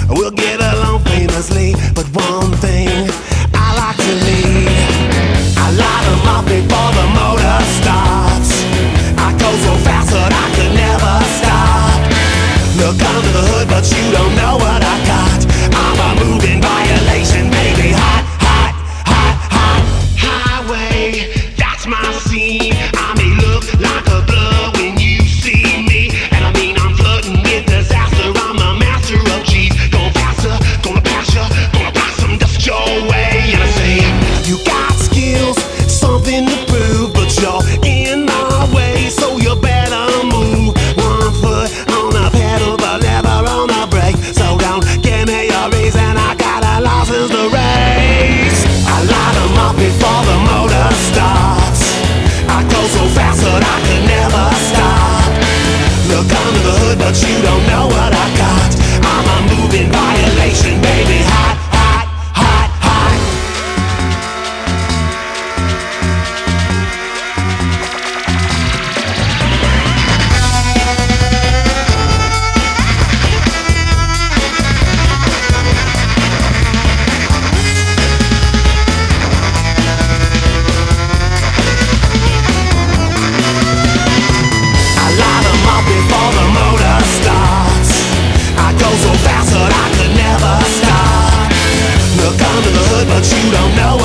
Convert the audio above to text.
We'll get along famously, but one thing I like to lead. I light 'em up before the motor starts. I go so fast that I could never stop. Look under the hood, but you don't know what I got. I'm a moving violation, baby. Hot, hot, hot, hot highway. That's my scene. I may look like a blood when you see me, and I mean I'm flirting with disaster. I'm the master of G's. Going faster, gonna pass ya, gonna pass 'em just your way. And I say, you got skills, something to prove, but you're in my way, so you better move. One foot on the pedal, the lever on the brake. So don't give me a reason, I got a license to race. I light 'em up before the motor starts. I go so fast that I could never stop. Look under the hood, but you don't know what I got. I'm a moving violation, baby. Hot, hot, hot, hot. I light 'em up before the motor starts. I go so fast that I could never stop. Look under the hood, but you don't know